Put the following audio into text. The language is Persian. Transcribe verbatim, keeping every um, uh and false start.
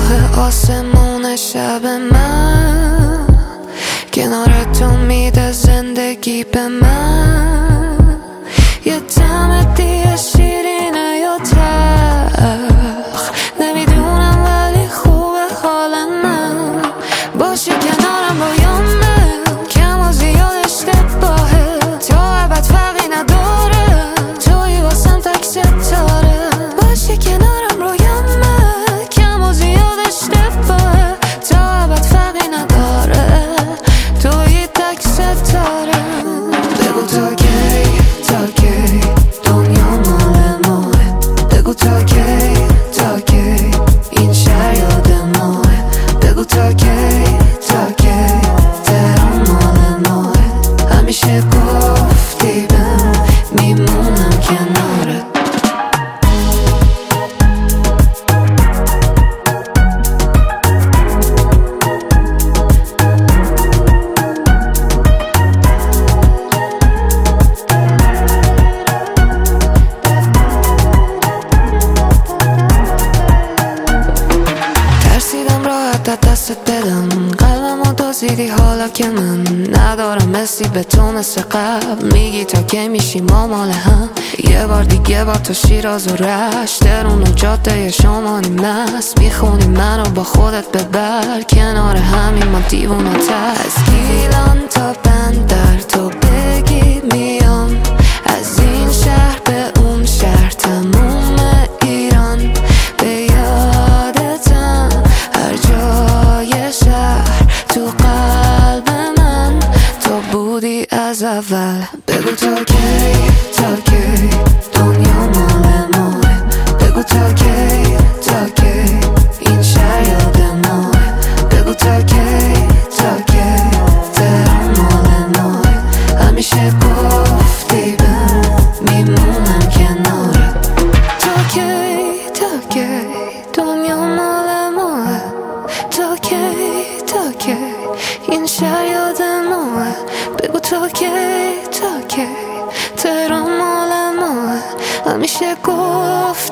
سیاه آسمون شب من کنار تو میده زندگی به من، یه طعم دیگه شیرینه یا تلخ نمیدونم ولی خوبه حال من. باشی کنارم رویامه کم و زیاد اشتباهه، تو ابد فرقی نداره، توی واسم تک ستاره. باشی کنارم رویامه کم و زیاد اشتباهه، تو ابد فرقی نداره، توی تک ستاره. بگو تا کی تا کی دنیا مال ماه، بگو تا کی تا کی این شهر یاد ماه، بگو تا کی تا کی تهران مال ماه. همیشه گفتی بهم میمونم کنارت. ترسیدم راحت دستت بدم، قلبمو دزدیدی حالا که من ندارم مسی به تو مثل قبل. میگی تا کی میشی ما مال هم، یه بار دیگه با تو شیراز و رشت درون و جاده شمانی مست میخونی منو با خودت ببر، کنار همین ما دیوونه تست. گیلان تا بندر تو بگی میام، از این شهر به اون شهر تموم ایران به یادتم، هر جای شهر تو قلب من تو بودی از اول. بگو تا کی تا کی دنیا مال ماه، بگو تا کی تا کی این شهر یاد ماه، بگو تا کی تا کی تهران مال ماه. همیشه گفتی بهم میمونم کنارت. تا کی تا کی دنیا مال ماه، تا کی تا کی این شهر یاد ماه، بگو تا کی تا کی تهران مال ماه. همیشه گفت